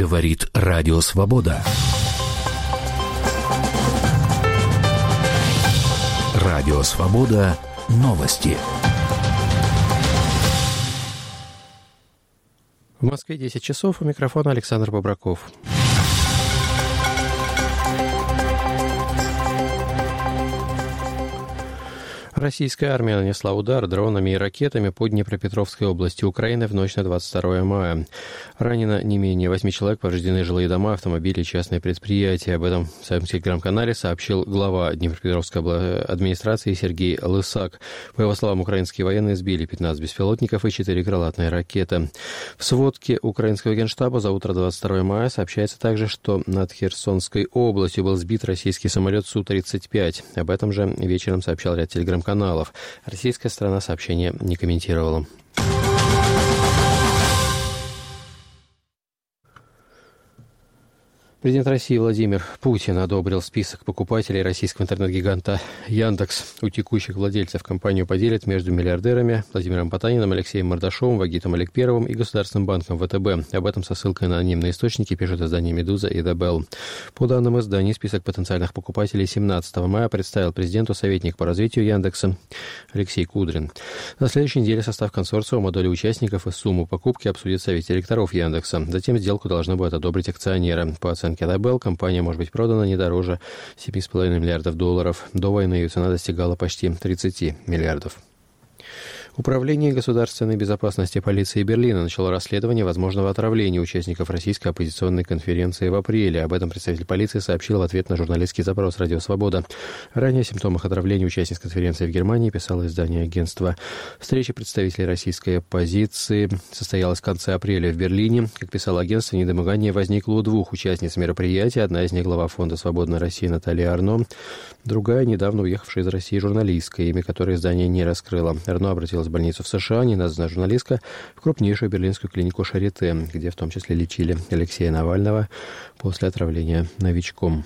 Говорит Радио Свобода. Радио Свобода. Новости. В Москве 10 часов. У микрофона Александр Бобраков. Российская армия нанесла удар дронами и ракетами по Днепропетровской области Украины в ночь на 22 мая. Ранено не менее 8 человек, повреждены жилые дома, автомобили и частные предприятия. Об этом в своем телеграм-канале сообщил глава Днепропетровской администрации Сергей Лысак. По его словам, украинские военные сбили 15 беспилотников и 4 крылатные ракеты. В сводке украинского генштаба за утро 22 мая сообщается также, что над Херсонской областью был сбит российский самолет Су-35. Об этом же вечером сообщал ряд телеграм-каналов. Российская сторона сообщение не комментировала. Президент России Владимир Путин одобрил список покупателей российского интернет-гиганта Яндекс. У текущих владельцев компанию поделят между миллиардерами Владимиром Потаниным, Алексеем Мордашовым, Вагитом Аликперовым и Государственным банком ВТБ. Об этом со ссылкой на анонимные источники пишут издания «Медуза» и «The Bell». По данным изданий, список потенциальных покупателей 17 мая представил президенту советник по развитию Яндекса Алексей Кудрин. На следующей неделе состав консорциума, доли участников и сумму покупки обсудит совет директоров Яндекса. Затем сделку должны будут одобрить акционеры. По оценке The Bell, компания может быть продана не дороже $7,5 миллиардов. До войны ее цена достигала почти 30 миллиардов. Управление государственной безопасности полиции Берлина начало расследование возможного отравления участников российской оппозиционной конференции в апреле. Об этом представитель полиции сообщил в ответ на журналистский запрос «Радио Свобода». Ранее о симптомах отравления участниц конференции в Германии писало издание агентства. Встреча представителей российской оппозиции состоялась в конце апреля в Берлине. Как писало агентство, недомогание возникло у двух участниц мероприятия. Одна из них глава фонда «Свободная Россия» Наталья Арно, другая недавно уехавшая из России журналистка, имя которой издание не раскрыло. Арно обратилась в больницу в США, неназванная журналистка, в крупнейшую берлинскую клинику Шарите, где в том числе лечили Алексея Навального после отравления новичком.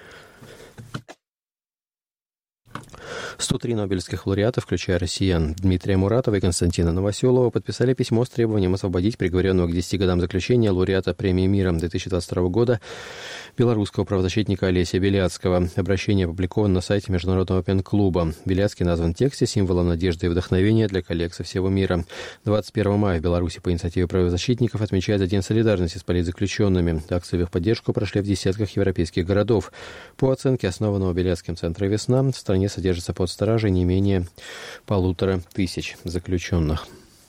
103 нобелевских лауреата, включая россиян Дмитрия Муратова и Константина Новоселова, подписали письмо с требованием освободить приговоренного к 10 годам заключения лауреата премии мира 2022 года белорусского правозащитника Олеся Беляцкого. Обращение опубликовано на сайте Международного пен-клуба. Беляцкий назван в тексте символом надежды и вдохновения для коллег со всего мира. 21 мая в Беларуси по инициативе правозащитников отмечается День солидарности с политзаключенными. Акции в их поддержку прошли в десятках европейских городов. По оценке основанного Беляцким центра «Весна», в стране содержится под стражей не менее 1500 заключенных.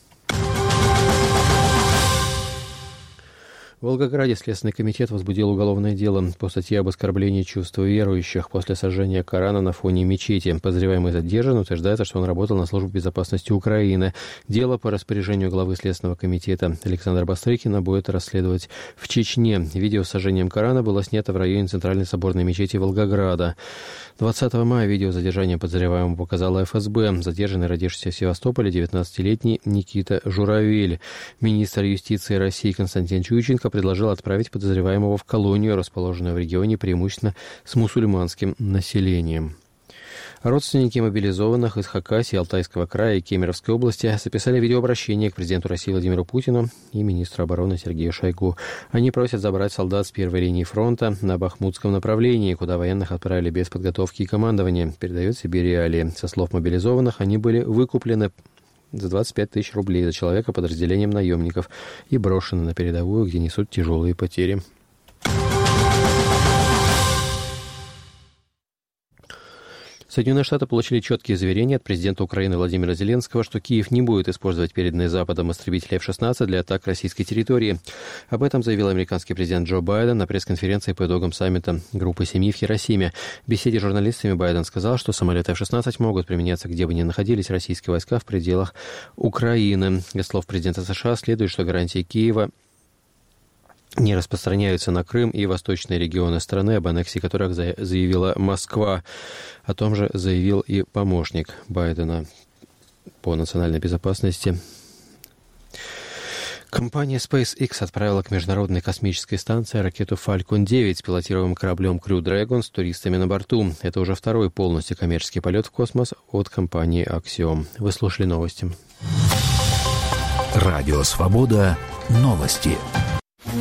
В Волгограде Следственный комитет возбудил уголовное дело по статье об оскорблении чувств верующих после сожжения Корана на фоне мечети. Подозреваемый задержан, утверждается, что он работал на службу безопасности Украины. Дело по распоряжению главы Следственного комитета Александра Бастрыкина будет расследовать в Чечне. Видео с сожжением Корана было снято в районе Центральной соборной мечети Волгограда. 20 мая видео задержания подозреваемого показала ФСБ. Задержанный, родившийся в Севастополе, 19-летний Никита Журавель. Министр юстиции России Константин Чуйченко предложил отправить подозреваемого в колонию, расположенную в регионе преимущественно с мусульманским населением. Родственники мобилизованных из Хакасии, Алтайского края и Кемеровской области записали видеообращение к президенту России Владимиру Путину и министру обороны Сергею Шойгу. Они просят забрать солдат с первой линии фронта на Бахмутском направлении, куда военных отправили без подготовки и командования, передает Сибирь Реалии. Со слов мобилизованных, они были выкуплены за 25 тысяч рублей за человека подразделением наемников и брошены на передовую, где несут тяжелые потери. Соединенные Штаты получили четкие заверения от президента Украины Владимира Зеленского, что Киев не будет использовать переданные Западом истребители F-16 для атак российской территории. Об этом заявил американский президент Джо Байден на пресс-конференции по итогам саммита Группы Семи в Хиросиме. В беседе с журналистами Байден сказал, что самолеты F-16 могут применяться, где бы ни находились российские войска в пределах Украины. Из слов президента США следует, что гарантии Киева не распространяются на Крым и восточные регионы страны, об аннексии которых заявила Москва. О том же заявил и помощник Байдена по национальной безопасности. Компания SpaceX отправила к Международной космической станции ракету Falcon 9 с пилотируемым кораблем Crew Dragon с туристами на борту. Это уже второй полностью коммерческий полет в космос от компании Axiom. Вы слушали новости. Радио Свобода. Новости.